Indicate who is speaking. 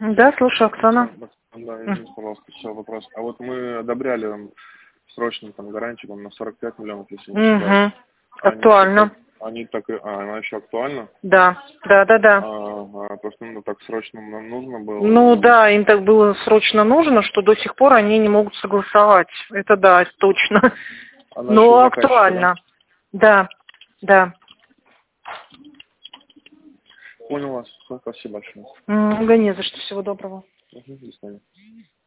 Speaker 1: Да, слушаю, Оксана.
Speaker 2: Да, извините, пожалуйста, еще вопрос. А вот мы одобряли срочно там гарантию там, на 45 миллионов, если не ошибаюсь.
Speaker 1: Угу. Актуально.
Speaker 2: Они так и... она еще актуальна?
Speaker 1: Да, да, да, да.
Speaker 2: Просто так срочно нам нужно было.
Speaker 1: Ну да, им так было срочно нужно, что до сих пор они не могут согласовать. Это да, это точно.
Speaker 2: Она еще
Speaker 1: Но
Speaker 2: заказчика,
Speaker 1: актуально. Да, да.
Speaker 2: Понял вас. Спасибо большое.
Speaker 1: Да не за что. Всего доброго.
Speaker 2: До свидания.